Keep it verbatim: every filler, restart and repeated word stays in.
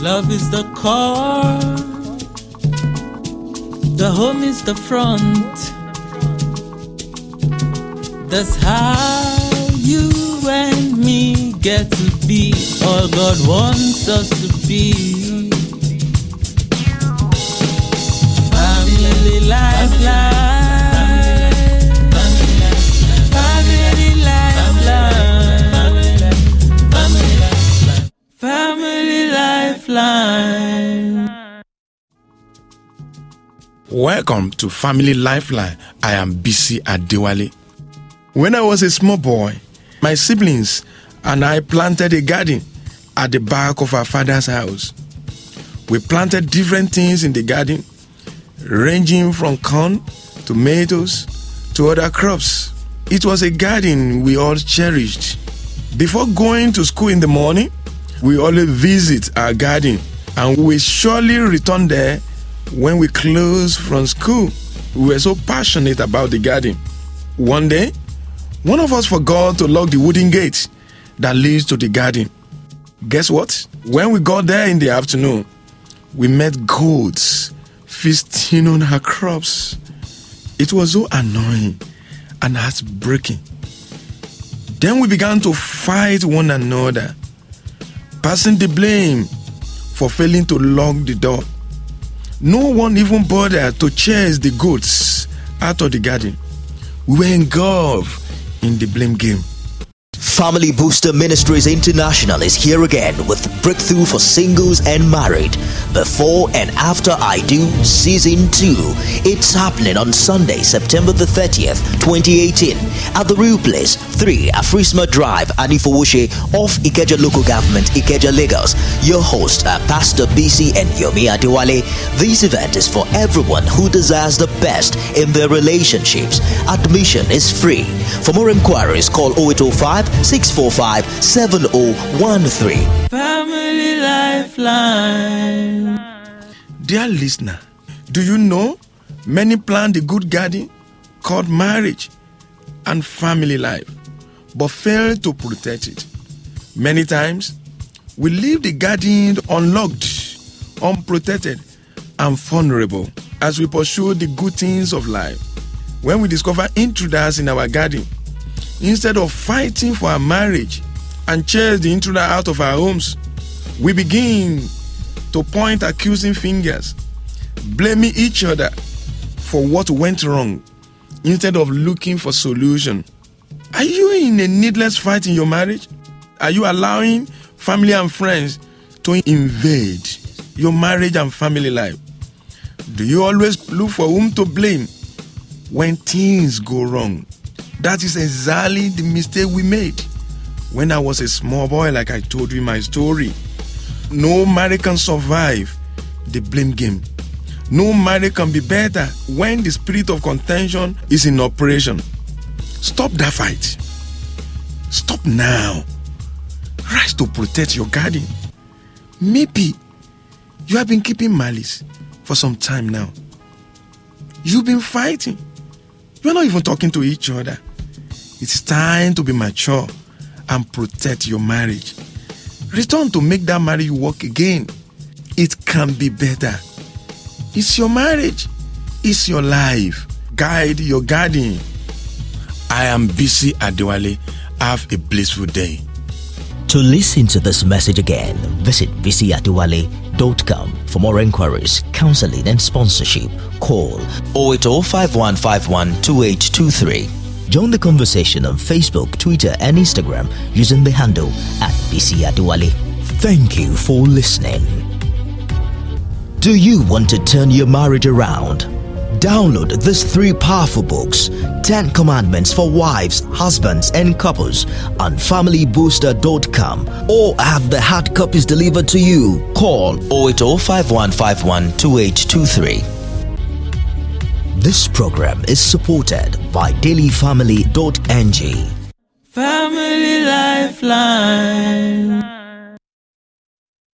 Love is the core, the home is the front. That's how you and me get to be all God wants us to be. Family lifeline, family lifeline, family lifeline. Welcome to Family Lifeline. I am B C Adewale. When I was a small boy, my siblings and I planted a garden at the back of our father's house. We planted different things in the garden, ranging from corn, tomatoes, to other crops. It was a garden we all cherished. Before going to school in the morning, we always visit our garden, and we surely return there when we close from school. We were so passionate about the garden. One day, one of us forgot to lock the wooden gate that leads to the garden. Guess what? When we got there in the afternoon, we met goats feasting on our crops. It was so annoying and heartbreaking. Then we began to fight one another, passing the blame for failing to lock the door. No one even bothered to chase the goats out of the garden. We were engulfed in the blame game. Family Booster Ministries International is here again with Breakthrough for Singles and Married. Before and After I Do Season two. It's happening on Sunday, September the thirtieth, twenty eighteen at the Real Place, three Afrisma Drive, Anifowoshe, off Ikeja Local Government, Ikeja, Lagos. Your host are Pastor B C and Yomi Adewale. This event is for everyone who desires the best in their relationships. Admission is free. For more inquiries, call oh eight oh five, six four five, seven oh one three. Family Lifeline. Dear listener, do you know many plan the good garden called marriage and family life, but fail to protect it? Many times, we leave the garden unlocked, unprotected, and vulnerable as we pursue the good things of life. When we discover intruders in our garden, instead of fighting for our marriage and chase the intruder out of our homes, we begin to point accusing fingers, blaming each other for what went wrong instead of looking for solution. Are you in a needless fight in your marriage? Are you allowing family and friends to invade your marriage and family life? Do you always look for whom to blame when things go wrong? That is exactly the mistake we made when I was a small boy, like I told you in my story. No marriage can survive the blame game. No marriage can be better when the spirit of contention is in operation. Stop that fight. Stop now. Rise to protect your garden. Maybe you have been keeping malice for some time now. You've been fighting. You're not even talking to each other. It's time to be mature and protect your marriage. Return to make that marriage work again. It can be better. It's your marriage. It's your life. Guide your garden. I am B C Adewale. Have a blissful day. To listen to this message again, visit b c adewale dot com. For more inquiries, counseling and sponsorship, call oh eight oh, five one five one, two eight two three. Join the conversation on Facebook, Twitter, and Instagram using the handle at B C Adewale. Thank you for listening. Do you want to turn your marriage around? Download these three powerful books, ten Commandments for Wives, Husbands, and Couples on family booster dot com, or have the hard copies delivered to you. Call oh eight oh, five one five one, two eight two three. This program is supported by daily family dot n g. Family Lifeline.